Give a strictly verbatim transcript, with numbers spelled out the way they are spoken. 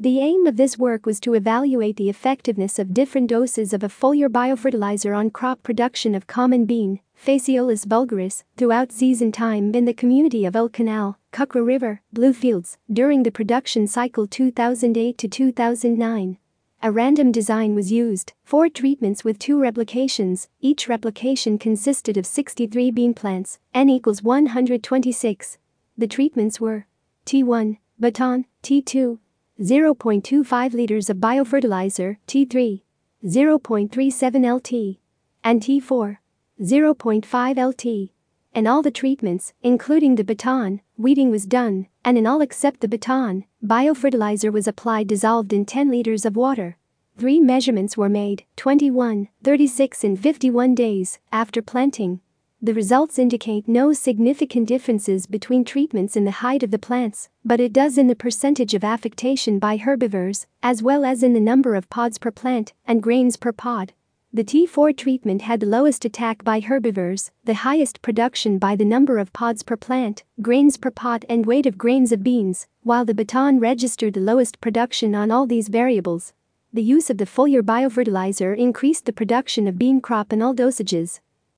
The aim of this work was to evaluate the effectiveness of different doses of a foliar biofertilizer on crop production of common bean, Phaseolus vulgaris, throughout season time in the community of Old Canal, Kukra River, Bluefields, during the production cycle two thousand eight to two thousand nine. A random design was used, four treatments with two replications, each replication consisted of sixty-three bean plants, N equals one hundred twenty-six. The treatments were T one, Baton, T two, zero point two five liters of biofertilizer, T three, zero point three seven liters, and T four, zero point five liters. In all the treatments, including the Baton, weeding was done, and in all except the Baton, biofertilizer was applied dissolved in ten liters of water. Three measurements were made, twenty-one, thirty-six and fifty-one days, after planting. The results indicate no significant differences between treatments in the height of the plants, but it does in the percentage of affectation by herbivores, as well as in the number of pods per plant and grains per pod. The T four treatment had the lowest attack by herbivores, the highest production by the number of pods per plant, grains per pod and weight of grains of beans, while the Baton registered the lowest production on all these variables. The use of the foliar biofertilizer increased the production of bean crop in all dosages.